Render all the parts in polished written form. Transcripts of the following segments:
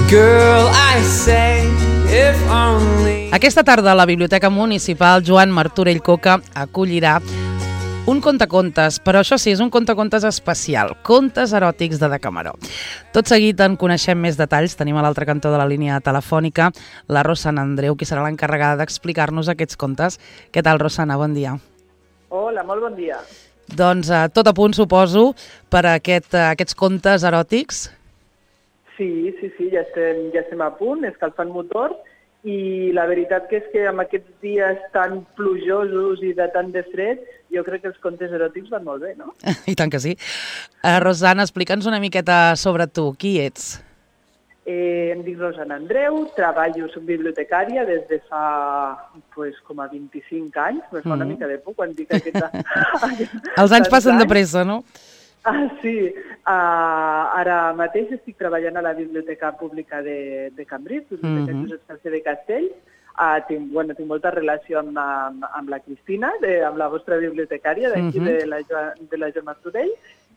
Girl, I say, if only... Aquesta tarda la Biblioteca Municipal Joan Martorell Coca acollirà un contacontes, però això sí, és un contacontes especial, contes eròtics de Decameró. Tot seguit en coneixem més detalls. Tenim a l'altre cantó de la línia telefònica la Rosana Andreu, qui serà l'encarregada d'explicar-nos aquests contes. Què tal, Rosana? Bon dia. Hola, molt bon dia. Doncs tot a punt, suposo, per a aquests contes eròtics? Sí, ja estem a punt, escalfant motor, i la veritat que és que amb aquests dies tan plujosos i de tant de fred, jo crec que els contes eròtics van molt bé, no? I tant que sí. Rosana, explica'ns una miqueta sobre tu. Qui ets? Em dic Rosana Andreu, treballo, soc bibliotecària des de fa com a 25 anys, me fa una mica de por quan dic aquesta... Els anys passen de pressa, no? Sí, ara mateix estic treballant a la Biblioteca Pública de Cambrils, Biblioteca Josep Sarcé de Castells. Tinc molta relació amb la Cristina, amb la vostra bibliotecària d'aquí, de la Joan Martorell.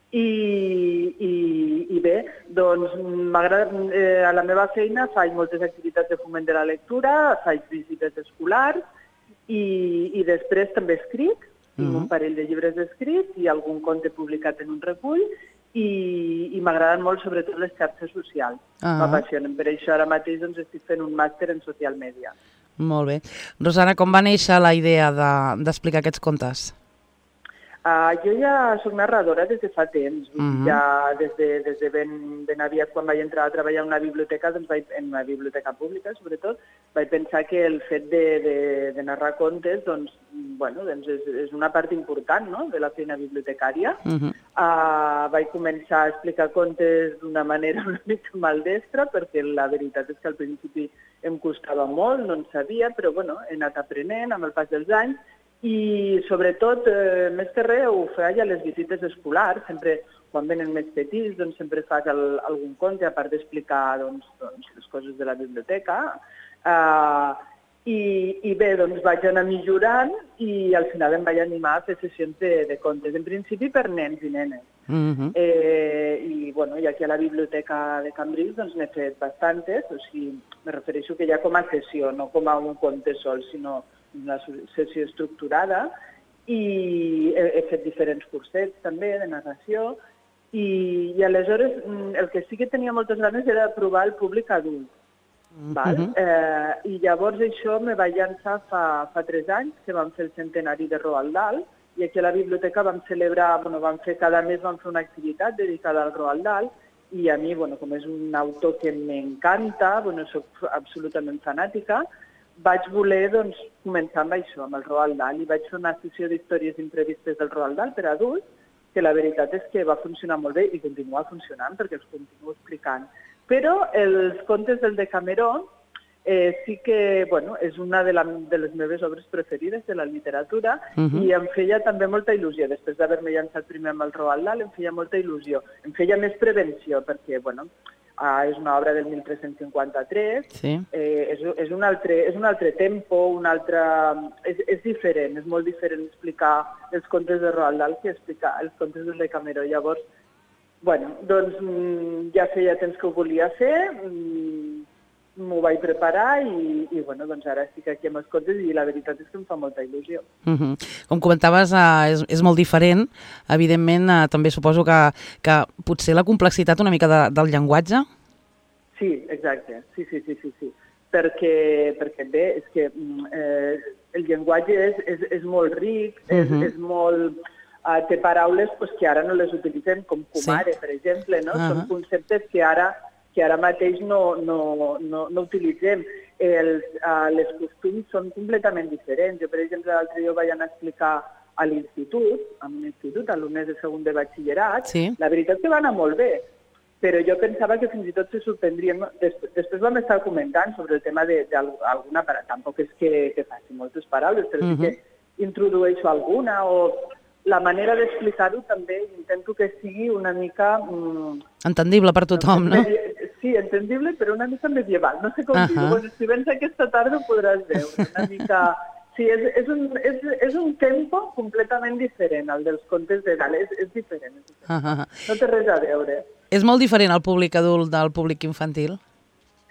I bé, doncs m'agrada, a la meva feina faig moltes activitats de foment de la lectura, faig visites escolars i després també escric. Tinc un parell de llibres escrits i algun conte publicat en un recull i m'agraden molt sobretot les xarxes socials. M'apassionen. Per això ara mateix estic fent un màster en social media. Molt bé. Rosana, com va néixer la idea d'explicar aquests contes? Jo ja soc narradora des de fa temps. Ja des de ben aviat, quan vaig entrar a treballar en una biblioteca, en una biblioteca pública sobretot, vaig pensar que el fet de narrar contes és una part important, no?, de la feina bibliotecària. Vaig començar a explicar contes d'una manera una mica maldestra, perquè la veritat és que al principi em costava molt, no en sabia, però he anat aprenent amb el pas dels anys. I sobretot, més que res, ho feia a les visites escolars. Sempre, quan venen més petits, sempre faig algun conte, a part d'explicar les coses de la biblioteca. I bé, vaig anar millorant i al final em vaig animar a fer sessions de contes, en principi per nens i nenes. I aquí a la Biblioteca de Cambrils n'he fet bastantes, o sigui, me refereixo que ja com a sessió, no com a un conte sol, sinó una sessió estructurada, i he fet diferents cursets també de narració, i aleshores el que sí que tenia moltes ganes era provar el públic adult. I llavors això me vaig llançar fa 3 anys, que vam fer el centenari de Roald Dahl, i aquí a la biblioteca vam celebrar, cada mes vam fer una activitat dedicada al Roald Dahl, i a mi, com és un autor que m'encanta, soc absolutament fanàtica, vaig voler començar amb això, amb el Roald Dahl, i vaig fer una sessió d'històries imprevistes del Roald Dahl per adults, que la veritat és que va funcionar molt bé i continua funcionant perquè els continuo explicant. Però els contes del Decameró sí que és una de les meves obres preferides de la literatura i em feia també molta il·lusió. Després d'haver-me llançat primer amb el Roald Dahl, em feia molta il·lusió. Em feia més prevenció perquè, és una obra del 1353, és un altre tempo, és diferent, és molt diferent explicar els contes de Roald Dahl que explicar els contes del Decameró. Llavors, ja feia temps que ho volia fer, m'ho vaig preparar i ara estic aquí amb els contes i la veritat és que em fa molta il·lusió. Com comentaves, és molt diferent. Evidentment, també suposo que potser la complexitat una mica del llenguatge? Sí, exacte. Sí. Perquè bé, és que el llenguatge és molt ric, és molt... té paraules que ara no les utilitzem, com comare, per exemple, no? Són conceptes que ara mateix no utilitzem. Les costums són completament diferents. Jo, per exemple, l'altre dia vaig anar a explicar a l'institut, en un institut, alumnes de segon de batxillerat. La veritat que va anar molt bé, però jo pensava que fins i tot se sorprendrien. Després vam estar comentant sobre el tema d'alguna paraula. Tampoc és que faci moltes paraules, però sí que introdueixo alguna o... La manera d'explicar-ho també intento que sigui una mica... entendible per tothom, no? Sí, entendible, però una mica medieval. No sé com dir-ho. Si vens aquesta tarda ho podràs veure. Una mica... Sí, és un tempo completament diferent, el dels contes de Dahl. És diferent. No té res a veure. És molt diferent el públic adult del públic infantil?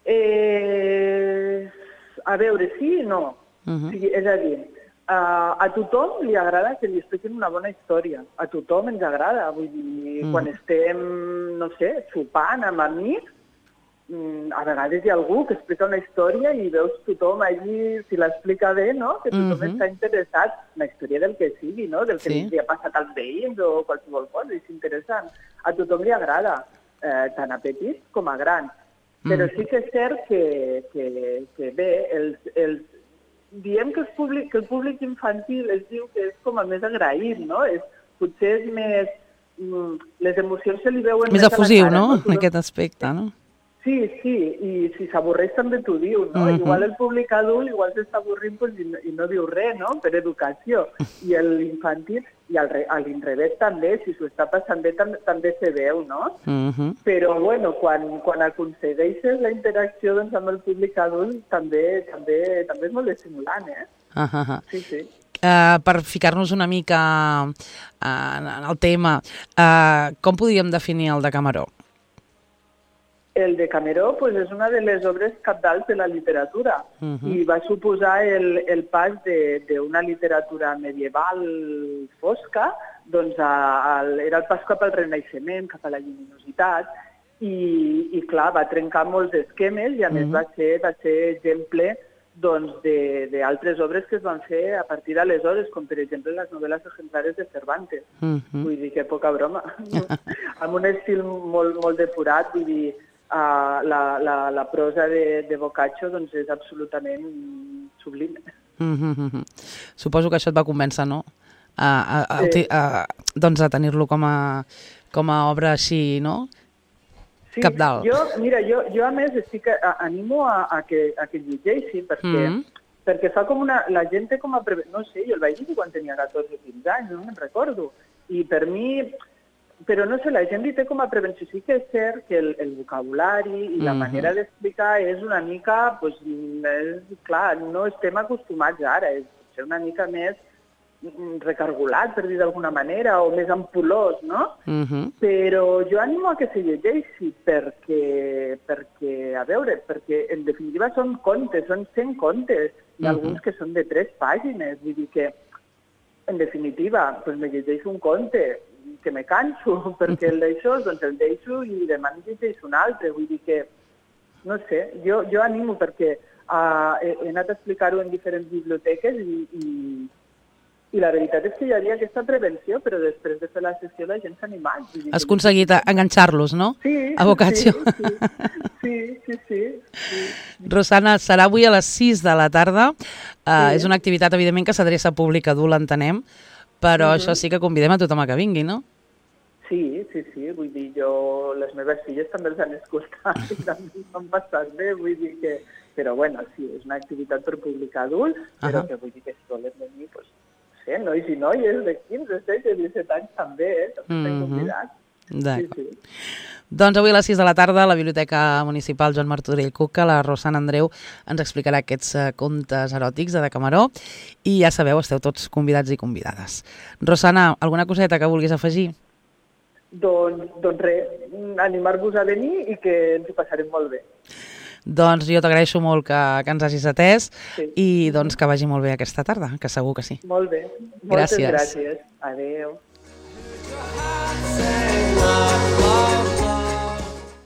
A veure, sí i no. O sigui, és a dir, a tothom li agrada que li expliquin una bona història. A tothom ens agrada. Vull dir, quan estem, no sé, sopant amb amics, a vegades hi ha algú que explica una història i veus tothom allí, si l'explica bé, no? Que tothom està interessat en la història del que sigui, no? Del que li ha passat als veïns o qualsevol cosa, és interessant. A tothom li agrada, tant a petits com a grans. Però sí que és cert que bé, diem que el públic infantil es diu que és com el més agraït, no? Potser és més... Les emocions se li veuen més efusiu, no? En aquest aspecte, no? Sí, i si s'avorreix també t'ho diu, no? Igual el públic adult igual s'està avorrint i no diu res, no? Per educació. I l'infantil, i a l'inrevés també, si s'ho està passant bé també se veu, no? Però, bueno, quan aconsegueixes la interacció doncs, amb el públic adult també és molt estimulant, Sí, sí. Per ficar-nos una mica en el tema, com podríem definir el Decameró? El Decameró pues, és una de les obres cabdals de la literatura i va suposar el pas d'una literatura medieval fosca, doncs era el pas cap al Renaixement, cap a la lluminositat, i clar, va trencar molts esquemes i a més va ser exemple d'altres obres que es van fer a partir d'aleshores, com per exemple les novel·les ejemplares de Cervantes. Vull dir que poca broma. Amb un estil molt depurat, vull dir, la prosa de Boccaccio doncs, és absolutament sublime. Suposo que això et va convèncer, no? Doncs a tenir-lo com a obra així, no? Sí, Cabdal. Jo a més animo a que llegeixi perquè fa com la gent té com a... No sé, jo el vaig llegir quan tenia 14 o 15 anys, no me'n recordo. I per mi... Però no sé, la gent li té com a prevenció. Sí que és cert que el vocabulari i la manera d'explicar és una mica, clar, no estem acostumats ara, és una mica més recargolat, per dir d'alguna manera, o més ampulós, no? Però jo animo a que se llegeixi perquè, a veure, perquè en definitiva són contes, són 100 contes, i alguns que són de 3 pàgines, vull dir que, en definitiva, doncs me llegeixo un conte, que me canso, perquè el deixo i demà en llegeixo un altre. Vull dir que, no sé, jo animo perquè he anat a explicar-ho en diferents biblioteques i la veritat és que hi havia aquesta prevenció, però després de fer la sessió la gent s'ha animat. Has aconseguit enganxar-los, no? Sí. A Boccaccio. Sí. Rosana, serà avui a les 6 de la tarda. És una activitat, evidentment, que s'adreça a públic adult, entenem, però això sí que convidem a tothom a que vingui, no? Sí, vull dir, les meves filles també els han escoltat i també s'han passat bé, vull dir que... Però bueno, sí, és una activitat per públic adult, però que vull dir que si volen venir, doncs, no sé, nois i noies de 15, 16, 17 anys també, també estan convidats. Sí. Doncs avui a les 6 de la tarda a la Biblioteca Municipal Joan Martorell Cuca, la Rosana Andreu ens explicarà aquests contes eròtics de Decameró i ja sabeu, esteu tots convidats i convidades. Rosana, alguna coseta que vulguis afegir? Doncs res, animar-vos a venir i que ens ho passarem molt bé. Doncs jo t'agraeixo molt que ens hagis atès i doncs que vagi molt bé aquesta tarda, que segur que sí. Molt bé. Moltes gràcies. Adéu.